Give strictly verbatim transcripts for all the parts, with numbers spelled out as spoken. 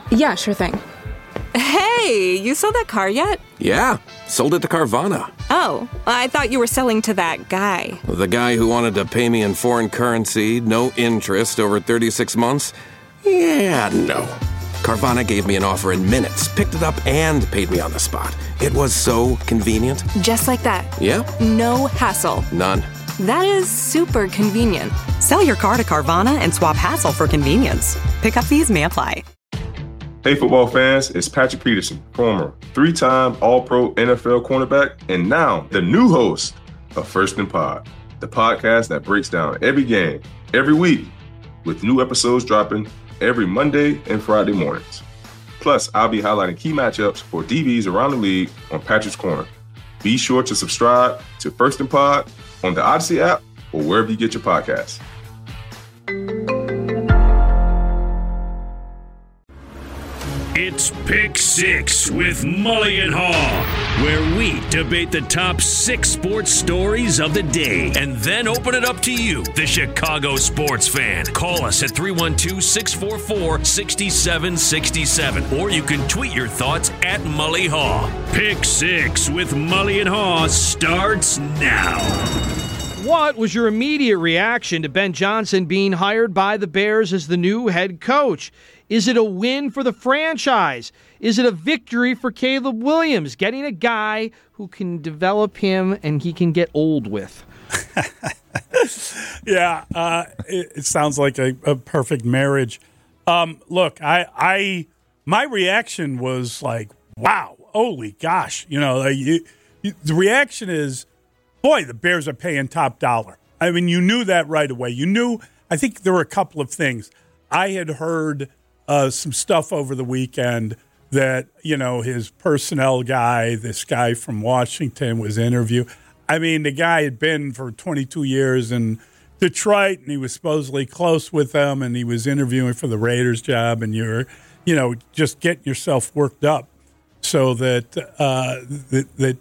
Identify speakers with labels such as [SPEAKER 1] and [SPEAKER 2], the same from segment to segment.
[SPEAKER 1] Yeah, sure thing.
[SPEAKER 2] Hey, you sold that car yet?
[SPEAKER 3] Yeah, sold it to Carvana.
[SPEAKER 2] Oh, I thought you were selling to that guy.
[SPEAKER 3] The guy who wanted to pay me in foreign currency, no interest, over thirty-six months? Yeah, no. Carvana gave me an offer in minutes, picked it up, and paid me on the spot. It was so convenient.
[SPEAKER 2] Just like that.
[SPEAKER 3] Yeah.
[SPEAKER 2] No hassle.
[SPEAKER 3] None.
[SPEAKER 2] That is super convenient.
[SPEAKER 4] Sell your car to Carvana and swap hassle for convenience. Pickup fees may apply.
[SPEAKER 5] Hey, football fans, it's Patrick Peterson, former three-time All-Pro N F L cornerback, and now the new host of First and Pod, the podcast that breaks down every game, every week, with new episodes dropping every Monday and Friday mornings. Plus, I'll be highlighting key matchups for D Bs around the league on Patrick's Corner. Be sure to subscribe to First and Pod on the Odyssey app or wherever you get your podcasts.
[SPEAKER 6] It's Pick Six with Mully and Haw, where we debate the top six sports stories of the day and then open it up to you, the Chicago sports fan. Call us at three one two, six four four, six seven six seven, or you can tweet your thoughts at Mully Haw. Pick Six with Mully and Haw starts now.
[SPEAKER 7] What was your immediate reaction to Ben Johnson being hired by the Bears as the new head coach? Is it a win for the franchise? Is it a victory for Caleb Williams, getting a guy who can develop him and he can get old with?
[SPEAKER 8] yeah, uh, it, it sounds like a, a perfect marriage. Um, look, I, I, my reaction was like, wow, holy gosh. You know, like you, you, the reaction is, boy, the Bears are paying top dollar. I mean, you knew that right away. You knew, I think there were a couple of things. I had heard uh, some stuff over the weekend that, you know, his personnel guy, this guy from Washington, was interviewed. I mean, the guy had been for twenty-two years in Detroit, and he was supposedly close with them, and he was interviewing for the Raiders job, and you're, you know, just getting yourself worked up so that uh, that, that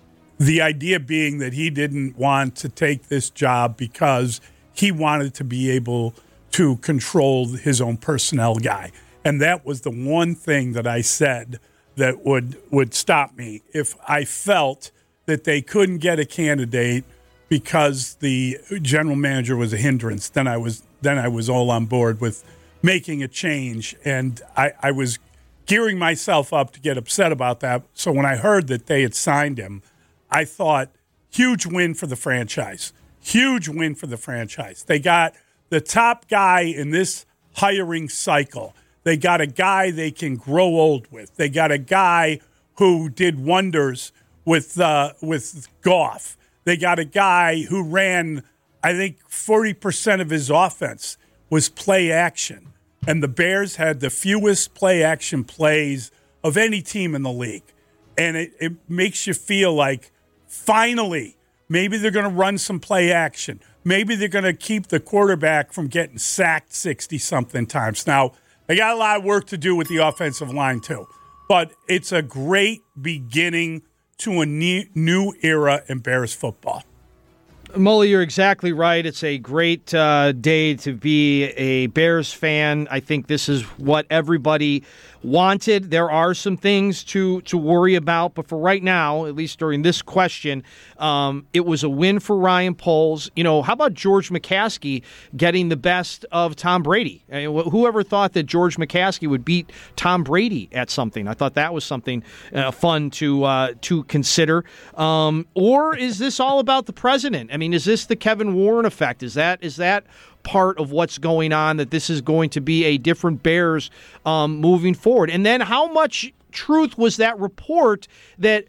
[SPEAKER 8] the idea being that he didn't want to take this job because he wanted to be able to control his own personnel guy. And that was the one thing that I said that would would stop me if I felt that they couldn't get a candidate because the general manager was a hindrance. Then I was then I was all on board with making a change, and I, I was gearing myself up to get upset about that. So when I heard that they had signed him, I thought, huge win for the franchise. Huge win for the franchise. They got the top guy in this hiring cycle. They got a guy they can grow old with. They got a guy who did wonders with uh, with Goff. They got a guy who ran, I think, forty percent of his offense was play action. And the Bears had the fewest play action plays of any team in the league. And it, it makes you feel like, finally, maybe they're going to run some play action. Maybe they're going to keep the quarterback from getting sacked sixty-something times. Now, they got a lot of work to do with the offensive line, too. But it's a great beginning to a new, new era in Bears football.
[SPEAKER 7] Mully, you're exactly right. It's a great uh, day to be a Bears fan. I think this is what everybody wanted. There are some things to, to worry about, but for right now, at least during this question, um, it was a win for Ryan Poles. You know, how about George McCaskey getting the best of Tom Brady? I mean, whoever thought that George McCaskey would beat Tom Brady at something? I thought that was something uh, fun to uh, to consider. Um, or is this all about the president? I mean, is this the Kevin Warren effect? Is that is that part of what's going on, that this is going to be a different Bears um, moving forward? And then how much truth was that report that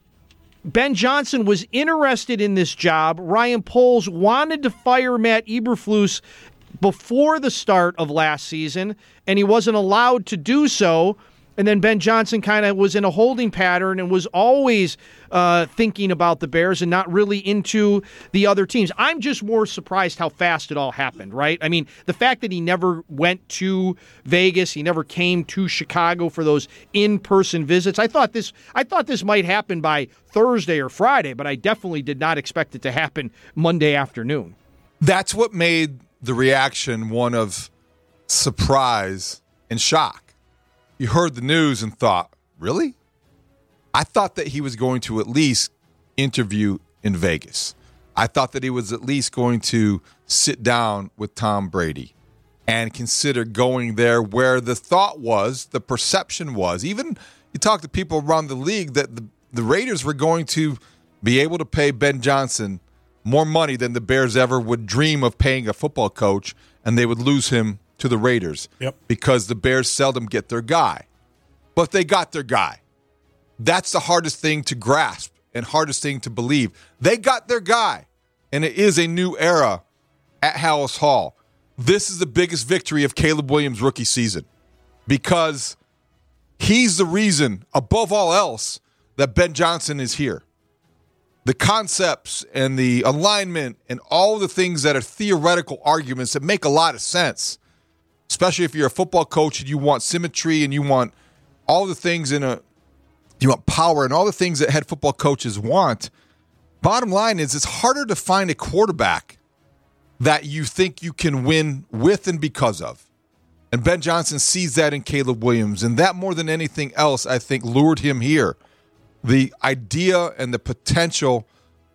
[SPEAKER 7] Ben Johnson was interested in this job? Ryan Poles wanted to fire Matt Eberflus before the start of last season, and he wasn't allowed to do so. And then Ben Johnson kind of was in a holding pattern and was always uh, thinking about the Bears and not really into the other teams. I'm just more surprised how fast it all happened, right? I mean, the fact that he never went to Vegas, he never came to Chicago for those in-person visits. I thought this I thought this might happen by Thursday or Friday, but I definitely did not expect it to happen Monday afternoon.
[SPEAKER 9] That's what made the reaction one of surprise and shock.
[SPEAKER 1] you heard the news and thought, really? I thought that he was going to at least interview in Vegas. I thought that he was at least going to sit down with Tom Brady and consider going there where the thought was, the perception was. Even you talk to people around the league that the, the Raiders were going to be able to pay Ben Johnson more money than the Bears ever would dream of paying a football coach, and they would lose him to the Raiders.
[SPEAKER 8] Yep.
[SPEAKER 1] Because the Bears seldom get their guy. But they got their guy. That's the hardest thing to grasp and hardest thing to believe. They got their guy, and it is a new era at Halas Hall. This is the biggest victory of Caleb Williams' rookie season because he's the reason, above all else, that Ben Johnson is here. The concepts and the alignment and all the things that are theoretical arguments that make a lot of sense, especially if you're a football coach and you want symmetry and you want all the things in a, you want power and all the things that head football coaches want. Bottom line is it's harder to find a quarterback that you think you can win with and because of. And Ben Johnson sees that in Caleb Williams. And that more than anything else, I think, lured him here. The idea and the potential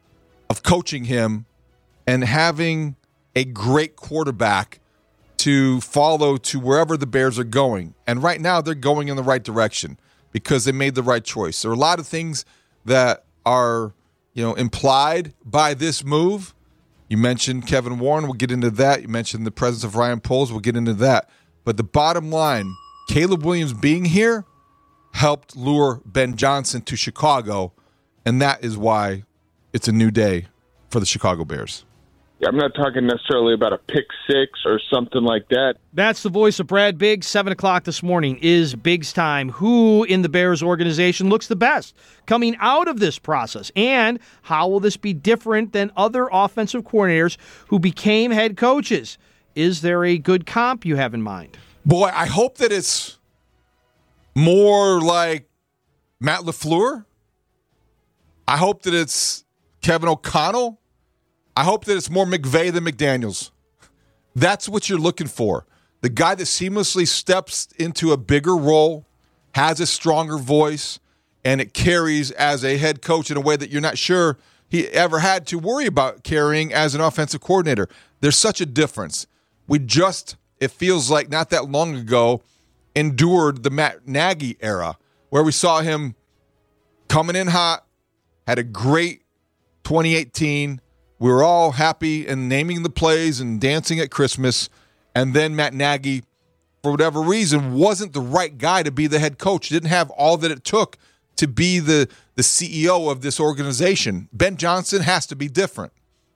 [SPEAKER 1] of coaching him and having a great quarterback to follow to wherever the Bears are going. And right now they're going in the right direction because they made the right choice. There are a lot of things that are, you know, implied by this move. You mentioned Kevin Warren. We'll get into that. You mentioned the presence of Ryan Poles. We'll get into that. But the bottom line, Caleb Williams being here helped lure Ben Johnson to Chicago, and that is why it's a new day for the Chicago Bears.
[SPEAKER 9] I'm not talking necessarily about a pick six or something like that.
[SPEAKER 7] That's the voice of Brad Biggs. seven o'clock this morning is Biggs time. Who in the Bears organization looks the best coming out of this process? And how will this be different than other offensive coordinators who became head coaches? Is there a good comp you have in mind?
[SPEAKER 1] Boy, I hope that it's more like Matt LaFleur. I hope that it's Kevin O'Connell. I hope that it's more McVay than McDaniels. That's what you're looking for. The guy that seamlessly steps into a bigger role, has a stronger voice, and it carries as a head coach in a way that you're not sure he ever had to worry about carrying as an offensive coordinator. There's such a difference. We just, it feels like not that long ago, endured the Matt Nagy era where we saw him coming in hot, had a great twenty eighteen. We were all happy and naming the plays and dancing at Christmas. And then Matt Nagy, for whatever reason, wasn't the right guy to be the head coach. Didn't have all that it took to be the, the C E O of this organization. Ben Johnson has to be different.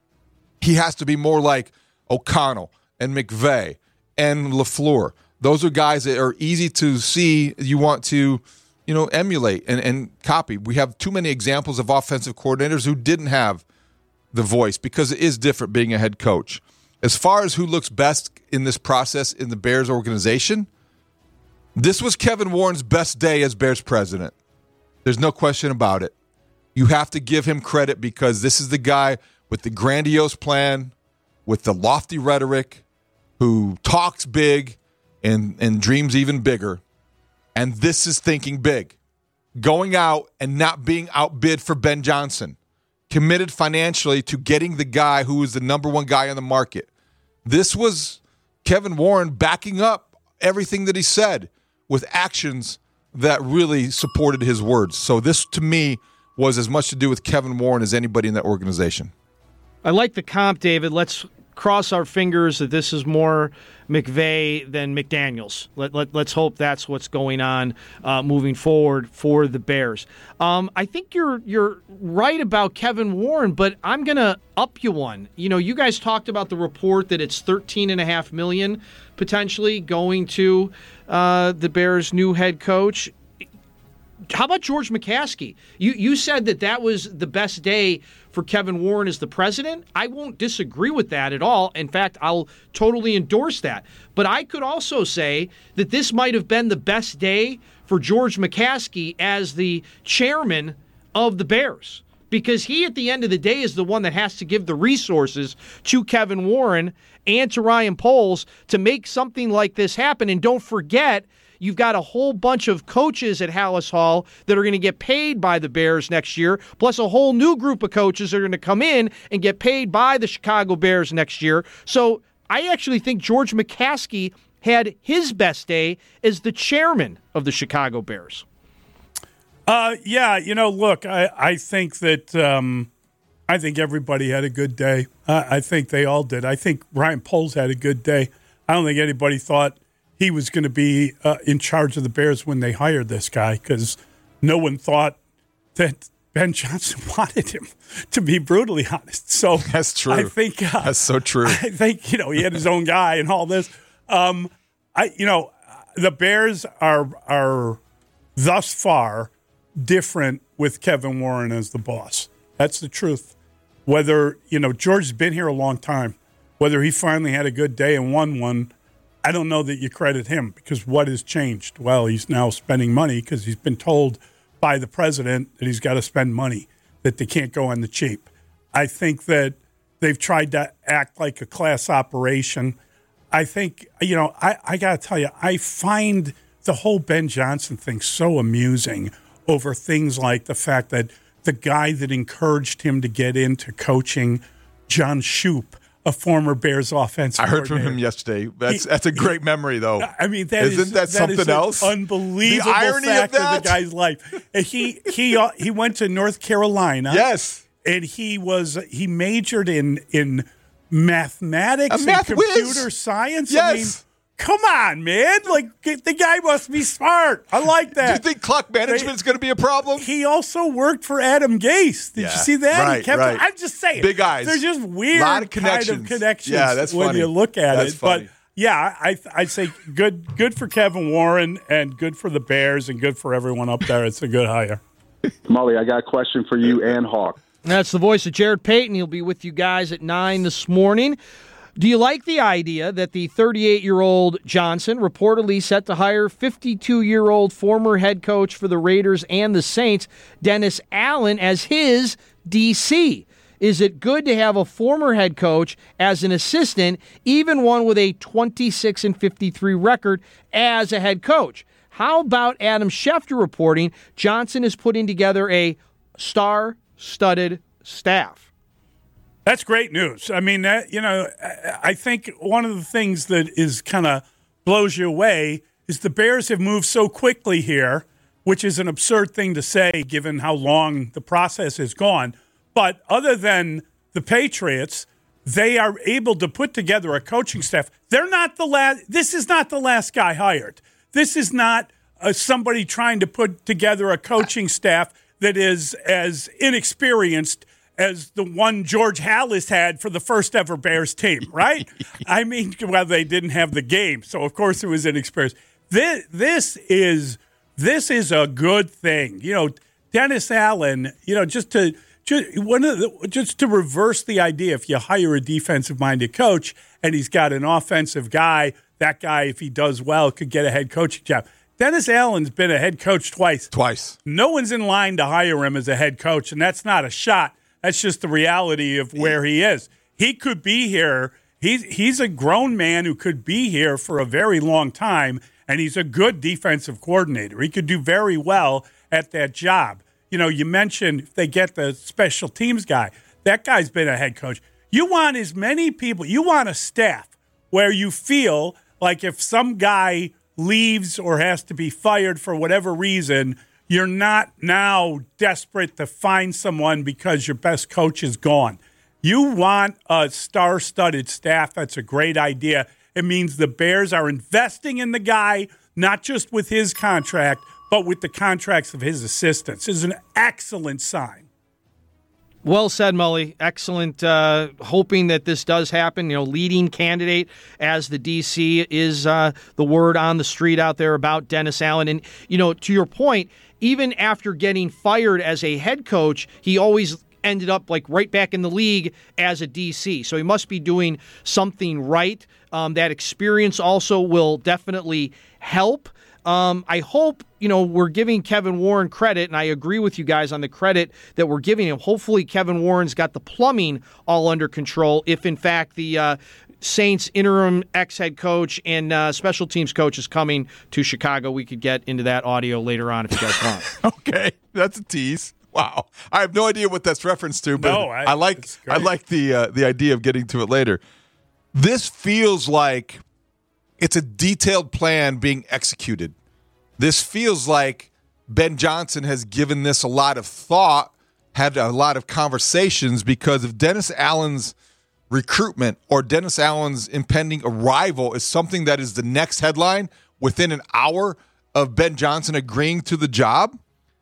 [SPEAKER 1] He has to be more like O'Connell and McVay and LaFleur. Those are guys that are easy to see you want to, you know, emulate and, and copy. We have too many examples of offensive coordinators who didn't have the voice because it is different being a head coach. As far as who looks best in this process in the Bears organization, this was Kevin Warren's best day as Bears president. There's no question about it. You have to give him credit because this is the guy with the grandiose plan, with the lofty rhetoric, who talks big and, and dreams even bigger. And this is thinking big. Going out and not being outbid for Ben Johnson. Committed financially to getting the guy who is the number one guy on the market. This was Kevin Warren backing up everything that he said with actions that really supported his words. So this, to me, was as much to do with Kevin Warren as anybody in that organization.
[SPEAKER 7] I like the comp, David. Let's cross our fingers that this is more McVay than McDaniels. Let, let, let's hope that's what's going on uh, moving forward for the Bears. Um, I think you're you're right about Kevin Warren, but I'm going to up you one. You know, you guys talked about the report that it's thirteen point five million dollars potentially going to uh, the Bears' new head coach. How about George McCaskey? You you said that that was the best day for Kevin Warren as the president. I won't disagree with that at all. In fact, I'll totally endorse that. But I could also say that this might have been the best day for George McCaskey as the chairman of the Bears, because he, at the end of the day, is the one that has to give the resources to Kevin Warren and to Ryan Poles to make something like this happen. And don't forget, you've got a whole bunch of coaches at Hallis Hall that are going to get paid by the Bears next year, plus a whole new group of coaches that are going to come in and get paid by the Chicago Bears next year. So I actually think George McCaskey had his best day as the chairman of the Chicago Bears.
[SPEAKER 8] Uh, yeah, you know, look, I, I think that um, I think everybody had a good day. Uh, I think they all did. I think Ryan Poles had a good day. I don't think anybody thought he was going to be uh, in charge of the Bears when they hired this guy, because no one thought that Ben Johnson wanted him, to be brutally honest. So
[SPEAKER 1] that's true.
[SPEAKER 8] I think uh,
[SPEAKER 1] that's so true.
[SPEAKER 8] I think, you know, he had his own guy and all this. Um, I, you know, the Bears are are thus far different with Kevin Warren as the boss. That's the truth. Whether, you know, George's been here a long time, whether he finally had a good day and won one, I don't know that you credit him, because what has changed? Well, he's now spending money because he's been told by the president that he's got to spend money, that they can't go on the cheap. I think that they've tried to act like a class operation. I think, you know, I, I got to tell you, I find the whole Ben Johnson thing so amusing over things like the fact that the guy that encouraged him to get into coaching, John Shoup, a former Bears offensive
[SPEAKER 1] I heard from
[SPEAKER 8] coordinator.
[SPEAKER 1] him yesterday. That's
[SPEAKER 8] He-
[SPEAKER 1] that's a great memory, though.
[SPEAKER 8] I mean, that
[SPEAKER 1] Isn't
[SPEAKER 8] is,
[SPEAKER 1] that something
[SPEAKER 8] is an
[SPEAKER 1] else?
[SPEAKER 8] Unbelievable
[SPEAKER 1] The irony of
[SPEAKER 8] fact of,
[SPEAKER 1] that?
[SPEAKER 8] the guy's life. And he he uh, he went to North Carolina.
[SPEAKER 1] Yes,
[SPEAKER 8] and he was he majored in in mathematics
[SPEAKER 1] A math
[SPEAKER 8] and
[SPEAKER 1] whiz.
[SPEAKER 8] computer science.
[SPEAKER 1] Yes.
[SPEAKER 8] I mean, come on, man! Like, the guy must be smart. I like that.
[SPEAKER 1] Do you think clock management is going to be a problem?
[SPEAKER 8] He also worked for Adam Gase. Did
[SPEAKER 1] Yeah,
[SPEAKER 8] you see that?
[SPEAKER 1] right,
[SPEAKER 8] he kept,
[SPEAKER 1] right.
[SPEAKER 8] I'm just saying.
[SPEAKER 1] Big eyes.
[SPEAKER 8] They're just weird
[SPEAKER 1] Lot of
[SPEAKER 8] kind
[SPEAKER 1] connections.
[SPEAKER 8] of connections
[SPEAKER 1] Yeah, that's
[SPEAKER 8] when
[SPEAKER 1] funny.
[SPEAKER 8] you look at
[SPEAKER 1] That's
[SPEAKER 8] it.
[SPEAKER 1] funny.
[SPEAKER 8] But yeah, I, I'd say good good for Kevin Warren and good for the Bears and good for everyone up there. It's a good hire.
[SPEAKER 9] Molly, I got a question for you and Hawk.
[SPEAKER 7] That's the voice of Jared Payton. He'll be with you guys at nine this morning. Do you like the idea that the thirty-eight-year-old Johnson reportedly set to hire fifty-two-year-old former head coach for the Raiders and the Saints, Dennis Allen, as his D C? Is it good to have a former head coach as an assistant, even one with a twenty-six and fifty-three record as a head coach? How about Adam Schefter reporting Johnson is putting together a star-studded staff?
[SPEAKER 8] That's great news. I mean, that, you know, I think one of the things that is kind of blows you away is the Bears have moved so quickly here, which is an absurd thing to say given how long the process has gone. But other than the Patriots, they are able to put together a coaching staff. They're not the last. This is not the last guy hired. This is not uh, somebody trying to put together a coaching staff that is as inexperienced as the one George Hallis had for the first ever Bears team, right? I mean, well, they didn't have the game, so of course it was inexperienced. This, this is this is a good thing, you know. Dennis Allen, you know, just to just one of the, just to reverse the idea, if you hire a defensive-minded coach and he's got an offensive guy, that guy, if he does well, could get a head coaching job. Dennis Allen's been a head coach twice.
[SPEAKER 1] Twice.
[SPEAKER 8] No one's in line to hire him as a head coach, and that's not a shot. That's just the reality of where he is. He could be here. He's he's a grown man who could be here for a very long time, and he's a good defensive coordinator. He could do very well at that job. You know, you mentioned if they get the special teams guy. That guy's been a head coach. You want as many people. You want a staff where you feel like if some guy leaves or has to be fired for whatever reason, you're not now desperate to find someone because your best coach is gone. You want a star-studded staff. That's a great idea. It means the Bears are investing in the guy, not just with his contract, but with the contracts of his assistants. This is an excellent sign.
[SPEAKER 7] Well said, Mully. Excellent. Uh, hoping that this does happen. You know, leading candidate as the D C is uh, the word on the street out there about Dennis Allen. And, you know, to your point, even after getting fired as a head coach, he always ended up like right back in the league as a D C. So he must be doing something right. Um, that experience also will definitely help. Um, I hope, you know, we're giving Kevin Warren credit, and I agree with you guys on the credit that we're giving him. Hopefully Kevin Warren's got the plumbing all under control if, in fact, the uh, Saints interim ex-head coach and uh, special teams coach is coming to Chicago. We could get into that audio later on if you guys want.
[SPEAKER 1] Okay, that's a tease. Wow, I have no idea what that's referenced to, but
[SPEAKER 8] no, I,
[SPEAKER 1] I like I like the uh, the idea of getting to it later. This feels like it's a detailed plan being executed. This feels like Ben Johnson has given this a lot of thought, had a lot of conversations, because if Dennis Allen's recruitment or Dennis Allen's impending arrival is something that is the next headline within an hour of Ben Johnson agreeing to the job,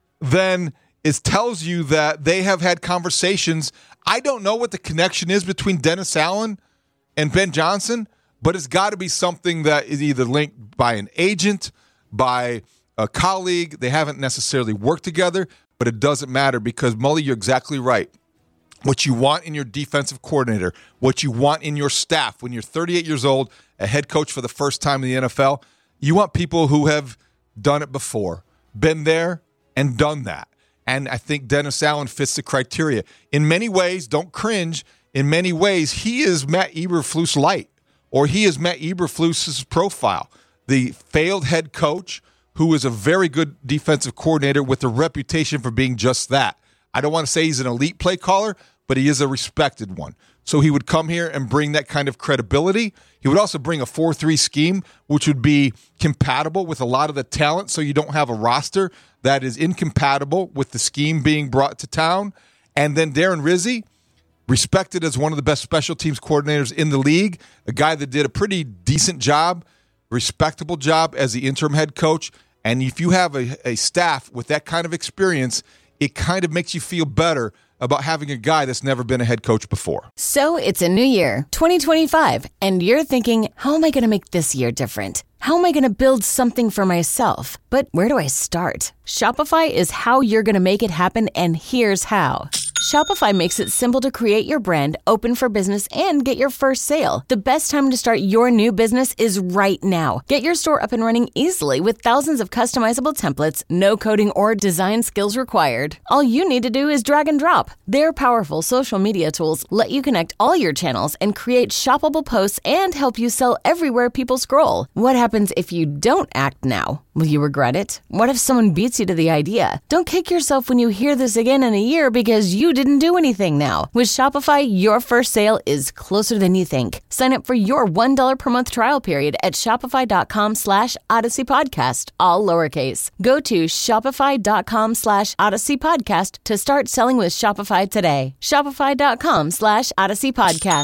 [SPEAKER 1] then it tells you that they have had conversations. I don't know what the connection is between Dennis Allen and Ben Johnson, but it's got to be something that is either linked by an agent, by a colleague. They haven't necessarily worked together, but it doesn't matter because, Mully, you're exactly right. What you want in your defensive coordinator, what you want in your staff when you're thirty-eight years old, a head coach for the first time in the N F L, you want people who have done it before, been there and done that. And I think Dennis Allen fits the criteria. In many ways, don't cringe, in many ways, he is Matt Eberflus light, or he is Matt Eberflus's profile. The failed head coach who is a very good defensive coordinator with a reputation for being just that. I don't want to say he's an elite play caller, but he is a respected one. So he would come here and bring that kind of credibility. He would also bring a four three scheme, which would be compatible with a lot of the talent, so you don't have a roster that is incompatible with the scheme being brought to town. And then Darren Rizzi, respected as one of the best special teams coordinators in the league, a guy that did a pretty decent job, respectable job as the interim head coach. And if you have a, a staff with that kind of experience, it kind of makes you feel better about having a guy that's never been a head coach before.
[SPEAKER 10] So it's a new year, twenty twenty-five, and you're thinking, how am I going to make this year different? How am I going to build something for myself? But where do I start? Shopify is how you're going to make it happen, and here's how. Shopify makes it simple to create your brand, open for business, and get your first sale. The best time to start your new business is right now. Get your store up and running easily with thousands of customizable templates, no coding or design skills required. All you need to do is drag and drop. Their powerful social media tools let you connect all your channels and create shoppable posts and help you sell everywhere people scroll. What happens if you don't act now? Will you regret it? What if someone beats you to the idea? Don't kick yourself when you hear this again in a year because you didn't do anything now. With Shopify, your first sale is closer than you think. Sign up for your one dollar per month trial period at shopify.com slash Odyssey Podcast, all lowercase. Go to shopify.com slash Odyssey Podcast to start selling with Shopify today. Shopify.com slash Odyssey Podcast.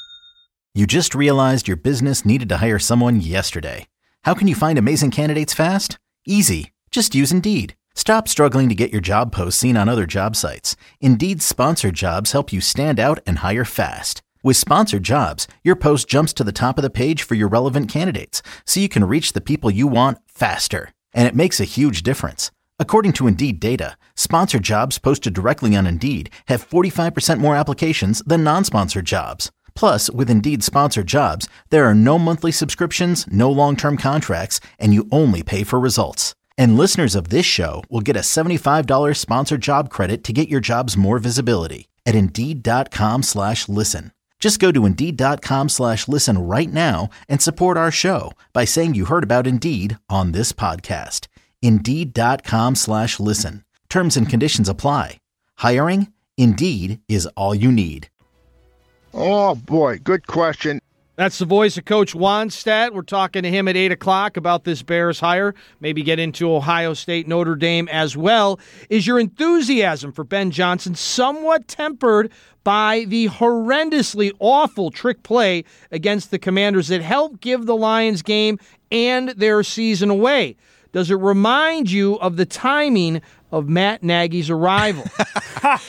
[SPEAKER 11] You just realized your business needed to hire someone yesterday. How can you find amazing candidates fast? Easy. Just use Indeed. Stop struggling to get your job posts seen on other job sites. Indeed's sponsored jobs help you stand out and hire fast. With sponsored jobs, your post jumps to the top of the page for your relevant candidates, so you can reach the people you want faster. And it makes a huge difference. According to Indeed data, sponsored jobs posted directly on Indeed have forty-five percent more applications than non-sponsored jobs. Plus, with Indeed sponsored jobs, there are no monthly subscriptions, no long-term contracts, and you only pay for results. And listeners of this show will get a seventy-five dollars sponsored job credit to get your jobs more visibility at Indeed.com slash listen. Just go to Indeed.com slash listen right now and support our show by saying you heard about Indeed on this podcast. Indeed.com slash listen. Terms and conditions apply. Hiring? Indeed is all you need.
[SPEAKER 12] Oh, boy, good question.
[SPEAKER 7] That's the voice of Coach Wannstedt. We're talking to him at eight o'clock about this Bears hire. Maybe get into Ohio State, Notre Dame as well. Is your enthusiasm for Ben Johnson somewhat tempered by the horrendously awful trick play against the Commanders that helped give the Lions game and their season away? Does it remind you of the timing of Matt Nagy's arrival?
[SPEAKER 1] Well,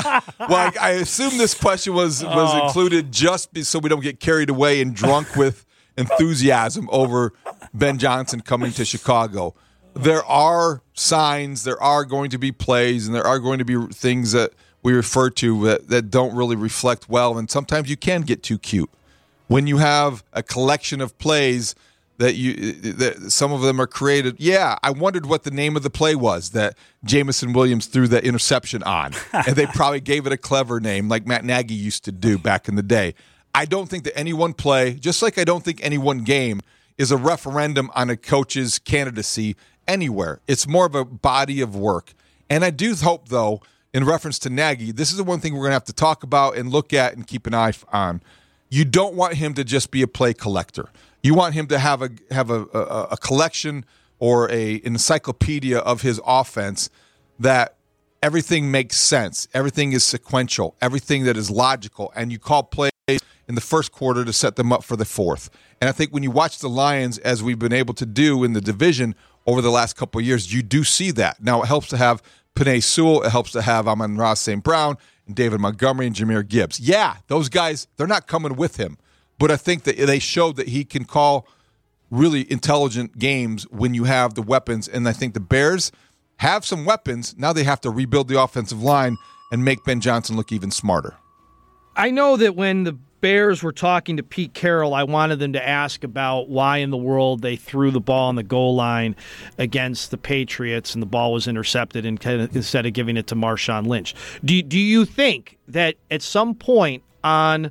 [SPEAKER 1] I, I assume this question was, was
[SPEAKER 8] Oh.
[SPEAKER 1] included just be, so we don't get carried away and drunk with enthusiasm over Ben Johnson coming to Chicago. There are signs, there are going to be plays, and there are going to be things that we refer to that, that don't really reflect well, and sometimes you can get too cute. When you have a collection of plays that you that some of them are created. Yeah, I wondered what the name of the play was that Jameson Williams threw that interception on. And they probably gave it a clever name like Matt Nagy used to do back in the day. I don't think that any one play, just like I don't think any one game, is a referendum on a coach's candidacy anywhere. It's more of a body of work. And I do hope, though, in reference to Nagy, this is the one thing we're going to have to talk about and look at and keep an eye on. You don't want him to just be a play collector. You want him to have a have a, a, a collection or a encyclopedia of his offense that everything makes sense, everything is sequential, everything that is logical, and you call plays in the first quarter to set them up for the fourth. And I think when you watch the Lions, as we've been able to do in the division over the last couple of years, you do see that. Now, it helps to have Penei Sewell, it helps to have Amon-Ra Saint Brown, and David Montgomery, and Jahmyr Gibbs. Yeah, those guys, they're not coming with him. But I think that they showed that he can call really intelligent games when you have the weapons. And I think the Bears have some weapons. Now they have to rebuild the offensive line and make Ben Johnson look even smarter.
[SPEAKER 7] I know that when the Bears were talking to Pete Carroll, I wanted them to ask about why in the world they threw the ball on the goal line against the Patriots and the ball was intercepted instead of giving it to Marshawn Lynch. Do, do you think that at some point on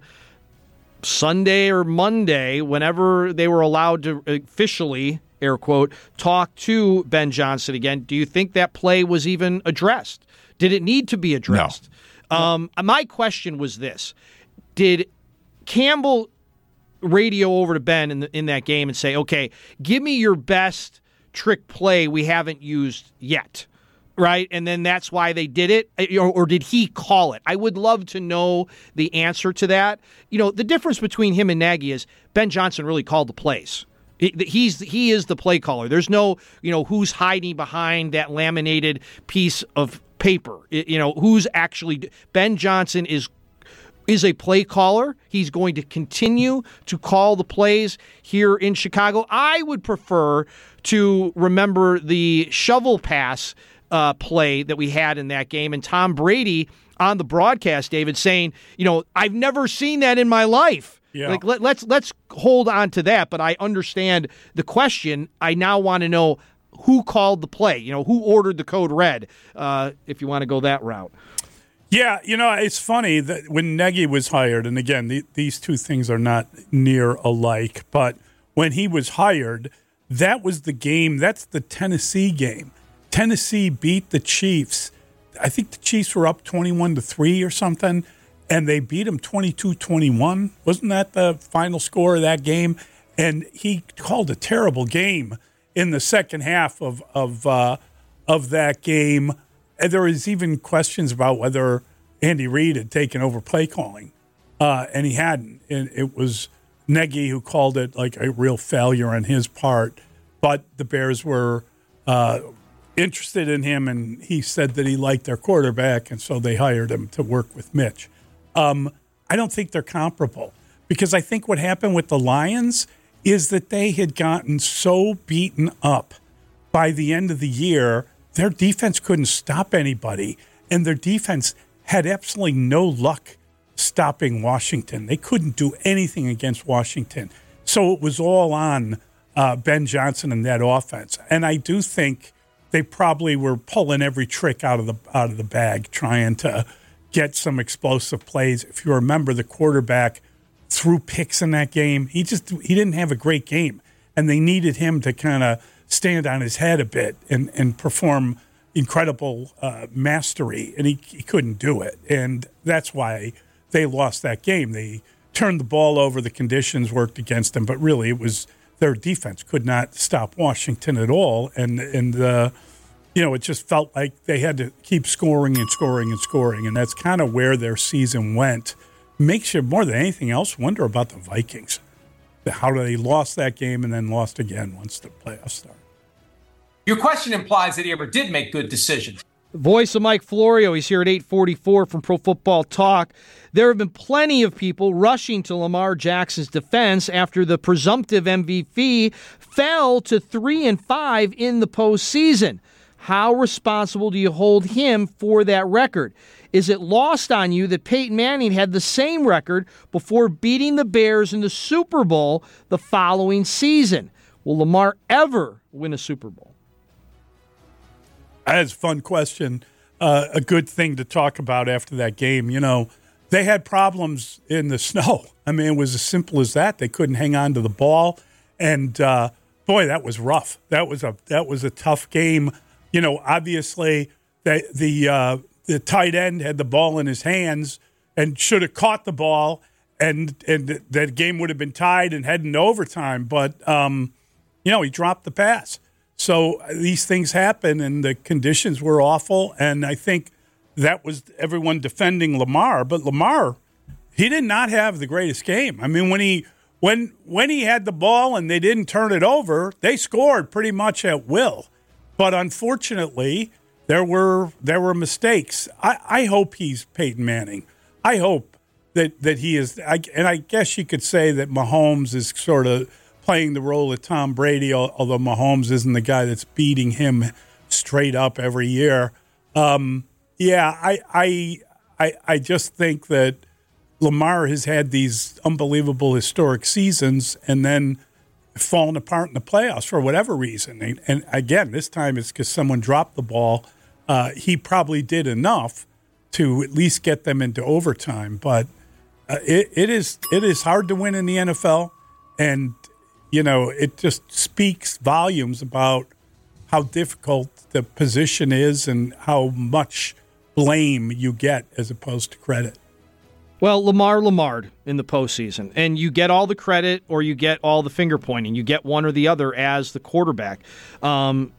[SPEAKER 7] Sunday or Monday, whenever they were allowed to officially, air quote, talk to Ben Johnson again, do you think that play was even addressed? Did it need to be addressed? No. Um, my question was this. Did Campbell radio over to Ben in, the, in that game and say, okay, give me your best trick play we haven't used yet? Right, and then that's why they did it, or, or did he call it? I would love to know the answer to that. You know, the difference between him and Nagy is Ben Johnson really called the plays. He's he is the play caller. There's no, you know, who's hiding behind that laminated piece of paper. You know, who's actually Ben Johnson is is a play caller. He's going to continue to call the plays here in Chicago. I would prefer to remember the shovel pass Uh, play that we had in that game, and Tom Brady on the broadcast, David, saying, you know, I've never seen that in my life. Yeah. Like let, let's let's hold on to that. But I understand the question. I now want to know who called the play. You know, who ordered the code red? Uh, if you want to go that route.
[SPEAKER 8] Yeah, you know, it's funny that when Nagy was hired, and again, the, these two things are not near alike, but when he was hired, that was the game. That's the Tennessee game. Tennessee beat the Chiefs. I think the Chiefs were up twenty-one to three or something, and they beat them twenty-two twenty-one. Wasn't that the final score of that game? And he called a terrible game in the second half of of uh, of that game. And there was even questions about whether Andy Reid had taken over play calling, uh, and he hadn't. And it was Nagy who called it like a real failure on his part. But the Bears were Uh, interested in him, and he said that he liked their quarterback, and so they hired him to work with Mitch. Um, I don't think they're comparable because I think what happened with the Lions is that they had gotten so beaten up by the end of the year, their defense couldn't stop anybody, and their defense had absolutely no luck stopping Washington. They couldn't do anything against Washington. So it was all on uh, Ben Johnson and that offense. And I do think they probably were pulling every trick out of the out of the bag, trying to get some explosive plays. If you remember, the quarterback threw picks in that game. He just he didn't have a great game, and they needed him to kind of stand on his head a bit and, and perform incredible uh, mastery, and he, he couldn't do it. And that's why they lost that game. They turned the ball over. The conditions worked against them, but really it was their defense could not stop Washington at all. And, and uh, you know, it just felt like they had to keep scoring and scoring and scoring, and that's kind of where their season went. Makes you, more than anything else, wonder about the Vikings. How they lost that game and then lost again once the playoffs started.
[SPEAKER 13] Your question implies that he ever did make good decisions.
[SPEAKER 7] Voice of Mike Florio. He's here at eight forty-four from Pro Football Talk. There have been plenty of people rushing to Lamar Jackson's defense after the presumptive M V P fell to three and five in the postseason. How responsible do you hold him for that record? Is it lost on you that Peyton Manning had the same record before beating the Bears in the Super Bowl the following season? Will Lamar ever win a Super Bowl?
[SPEAKER 8] That's a fun question. Uh, a good thing to talk about after that game. You know, they had problems in the snow. I mean, it was as simple as that. They couldn't hang on to the ball, and uh, boy, that was rough. That was a that was a tough game. You know, obviously the the uh, the tight end had the ball in his hands and should have caught the ball, and and that game would have been tied and heading to overtime. But um, you know, he dropped the pass. So these things happen, and the conditions were awful. And I think that was everyone defending Lamar, but Lamar, he did not have the greatest game. I mean, when he when when he had the ball and they didn't turn it over, they scored pretty much at will. But unfortunately, there were there were mistakes. I, I hope he's Peyton Manning. I hope that that he is. I, and I guess you could say that Mahomes is sort of playing the role of Tom Brady, although Mahomes isn't the guy that's beating him straight up every year. Um, yeah, I, I, I, I just think that Lamar has had these unbelievable historic seasons and then fallen apart in the playoffs for whatever reason. And, and again, this time it's because someone dropped the ball. Uh, he probably did enough to at least get them into overtime, but uh, it, it is it is hard to win in the N F L, and you know, it just speaks volumes about how difficult the position is and how much blame you get as opposed to credit.
[SPEAKER 7] Well, Lamar Lamard in the postseason, and you get all the credit or you get all the finger pointing. You get one or the other as the quarterback. Um,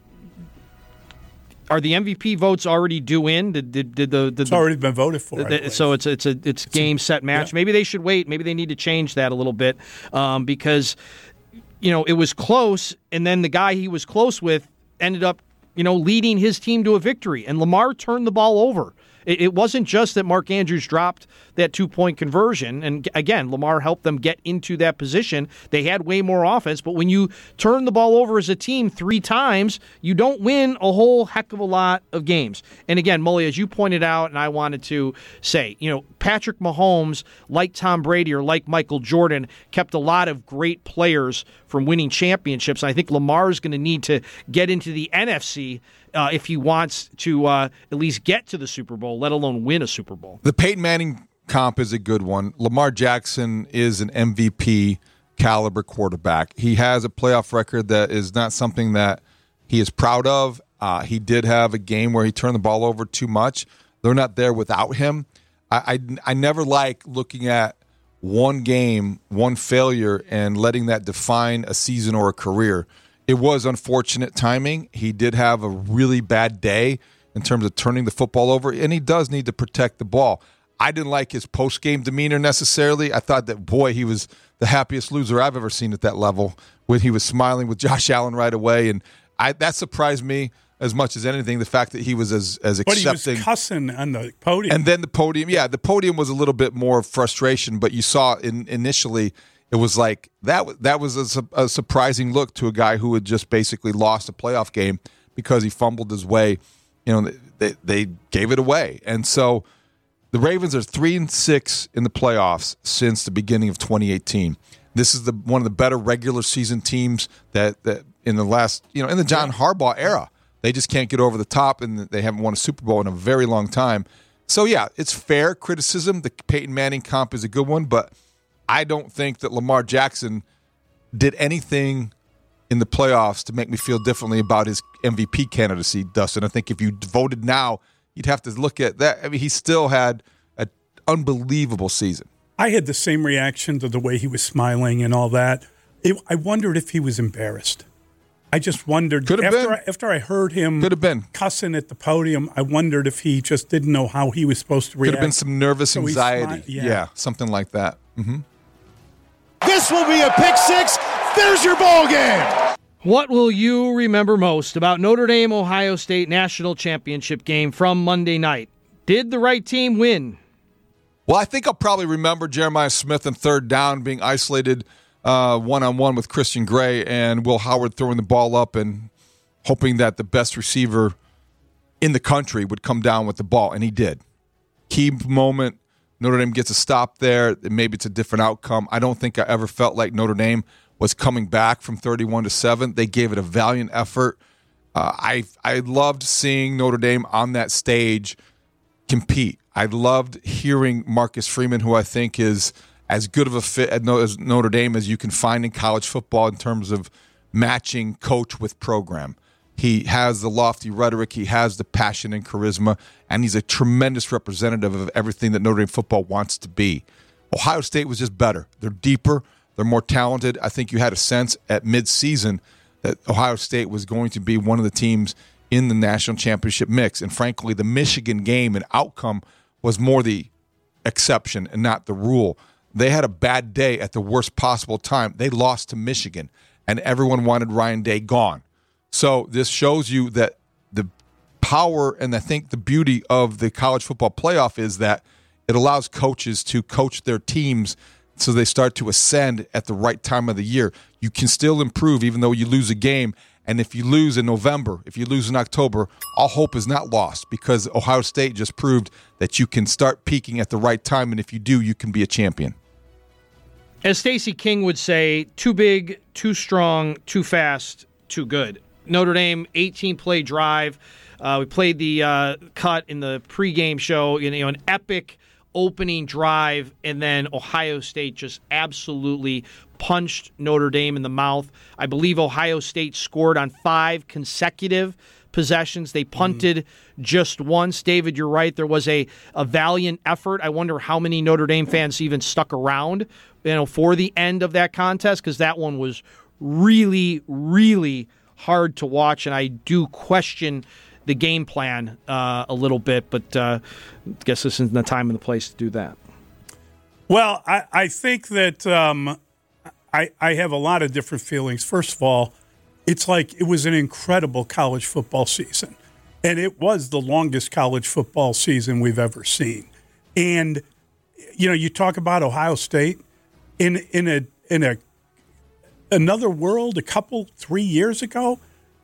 [SPEAKER 7] are the M V P votes already due in? Did, did, did the, did
[SPEAKER 8] it's
[SPEAKER 7] the,
[SPEAKER 8] already been voted for.
[SPEAKER 7] The, so it's it's a it's, it's game set match. Yeah. Maybe they should wait. Maybe they need to change that a little bit um, because. You know, it was close, and then the guy he was close with ended up, you know, leading his team to a victory. And Lamar turned the ball over. It, it wasn't just that Mark Andrews dropped that two-point conversion. And again, Lamar helped them get into that position. They had way more offense, but when you turn the ball over as a team three times, you don't win a whole heck of a lot of games. And again, Mully, as you pointed out, and I wanted to say, you know, Patrick Mahomes, like Tom Brady or like Michael Jordan, kept a lot of great players from winning championships. And I think Lamar is going to need to get into the N F C uh, if he wants to uh, at least get to the Super Bowl, let alone win a Super Bowl.
[SPEAKER 1] The Peyton Manning comp is a good one. Lamar Jackson is an M V P caliber quarterback. He has a playoff record that is not something that he is proud of. Uh, he did have a game where he turned the ball over too much. They're not there without him. I, I, I never like looking at one game, one failure, and letting that define a season or a career. It was unfortunate timing. He did have a really bad day in terms of turning the football over, and he does need to protect the ball. I didn't like his post-game demeanor necessarily. I thought that, boy, he was the happiest loser I've ever seen at that level when he was smiling with Josh Allen right away, and I, that surprised me as much as anything, the fact that he was as, as accepting.
[SPEAKER 8] But he was cussing on the podium.
[SPEAKER 1] And then the podium, yeah, the podium was a little bit more frustration, but you saw in, initially it was like that, that was a, a surprising look to a guy who had just basically lost a playoff game because he fumbled his way. You know, they, they gave it away. And so the Ravens are three and six in the playoffs since the beginning of twenty eighteen. This is the one of the better regular season teams that, that in the last, you know, in the John Harbaugh era. They just can't get over the top, and they haven't won a Super Bowl in a very long time. So, yeah, it's fair criticism. The Peyton Manning comp is a good one, but I don't think that Lamar Jackson did anything in the playoffs to make me feel differently about his M V P candidacy, Dustin. I think if you voted now, you'd have to look at that. I mean, he still had an unbelievable season.
[SPEAKER 8] I had the same reaction to the way he was smiling and all that. It, I wondered if he was embarrassed. I just wondered.
[SPEAKER 1] Could have
[SPEAKER 8] after
[SPEAKER 1] been.
[SPEAKER 8] I, after I heard him
[SPEAKER 1] Could have been.
[SPEAKER 8] cussing at the podium, I wondered if he just didn't know how he was supposed to react.
[SPEAKER 1] Could have been some nervous
[SPEAKER 8] So he
[SPEAKER 1] anxiety.
[SPEAKER 8] smiled- yeah.
[SPEAKER 1] yeah, something like that. Mm-hmm.
[SPEAKER 14] This will be a pick six. There's your ball game.
[SPEAKER 7] What will you remember most about Notre Dame Ohio State national championship game from Monday night? Did the right team win?
[SPEAKER 1] Well, I think I'll probably remember Jeremiah Smith in third down being isolated uh, one-on-one with Christian Gray and Will Howard throwing the ball up and hoping that the best receiver in the country would come down with the ball, and he did. Key moment, Notre Dame gets a stop there. Maybe it's a different outcome. I don't think I ever felt like Notre Dame was coming back from thirty-one to seven. They gave it a valiant effort. Uh, I I loved seeing Notre Dame on that stage compete. I loved hearing Marcus Freeman, who I think is as good of a fit at Notre Dame as you can find in college football in terms of matching coach with program. He has the lofty rhetoric, he has the passion and charisma, and he's a tremendous representative of everything that Notre Dame football wants to be. Ohio State was just better. They're deeper, they're more talented. I think you had a sense at midseason that Ohio State was going to be one of the teams in the national championship mix. And frankly, the Michigan game and outcome was more the exception and not the rule. They had a bad day at the worst possible time. They lost to Michigan, and everyone wanted Ryan Day gone. So this shows you that the power and I think the beauty of the college football playoff is that it allows coaches to coach their teams so they start to ascend at the right time of the year. You can still improve even though you lose a game. And if you lose in November, if you lose in October, all hope is not lost because Ohio State just proved that you can start peaking at the right time. And if you do, you can be a champion.
[SPEAKER 7] As Stacey King would say, too big, too strong, too fast, too good. Notre Dame, eighteen-play drive. Uh, we played the uh, cut in the pregame show, you know, an epic opening drive, and then Ohio State just absolutely punched Notre Dame in the mouth. I believe Ohio State scored on five consecutive possessions. They punted mm-hmm. just once. David, you're right. There was a, a valiant effort. I wonder how many Notre Dame fans even stuck around, you know, for the end of that contest, because that one was really, really hard to watch, and I do question the game plan uh, a little bit, but uh, I guess this isn't the time and the place to do that.
[SPEAKER 8] Well, I, I think that um, I, I have a lot of different feelings. First of all, it's like it was an incredible college football season, and it was the longest college football season we've ever seen. And, you know, you talk about Ohio State in in a in a another world a couple, three years ago,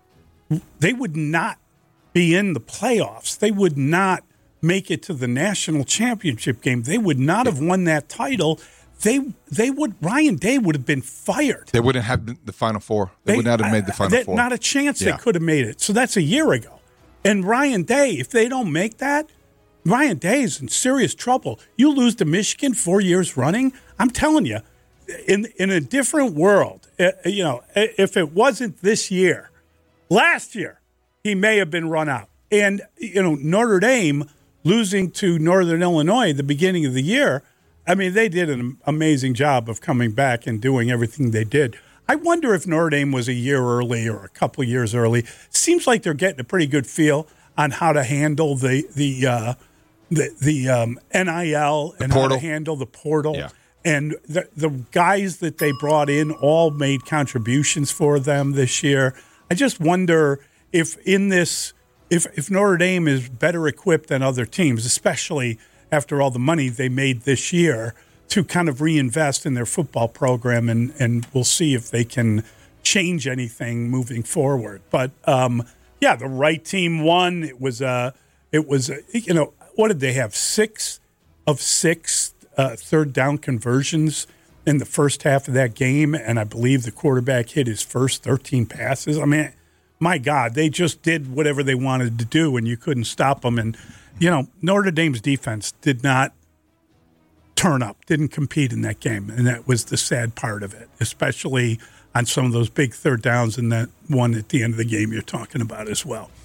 [SPEAKER 8] they would not be in the playoffs. They would not make it to the national championship game. They would not have won that title. They they would Ryan Day would have been fired.
[SPEAKER 1] They wouldn't have been the Final Four. They, they would not have made the Final
[SPEAKER 8] they,
[SPEAKER 1] Four.
[SPEAKER 8] Not a chance
[SPEAKER 1] yeah.
[SPEAKER 8] they could have made it. So that's a year ago. And Ryan Day, if they don't make that, Ryan Day is in serious trouble. You lose to Michigan four years running, I'm telling you, in in a different world, you know, if it wasn't this year, last year, he may have been run out. And, you know, Notre Dame losing to Northern Illinois at the beginning of the year, I mean, they did an amazing job of coming back and doing everything they did. I wonder if Notre Dame was a year early or a couple of years early. Seems like they're getting a pretty good feel on how to handle the the uh, the, the um, N I L and how to handle the portal.
[SPEAKER 1] Yeah.
[SPEAKER 8] And the, the guys that they brought in all made contributions for them this year. I just wonder if in this, if, if Notre Dame is better equipped than other teams, especially after all the money they made this year, to kind of reinvest in their football program, and, and we'll see if they can change anything moving forward. But um, yeah, the right team won. It was a, it was a, you know, what did they have? Six of six uh, third down conversions in the first half of that game, and I believe the quarterback hit his first thirteen passes. I mean, my God, they just did whatever they wanted to do, and you couldn't stop them. And you know, Notre Dame's defense did not turn up, didn't compete in that game, and that was the sad part of it, especially on some of those big third downs and that one at the end of the game you're talking about as well.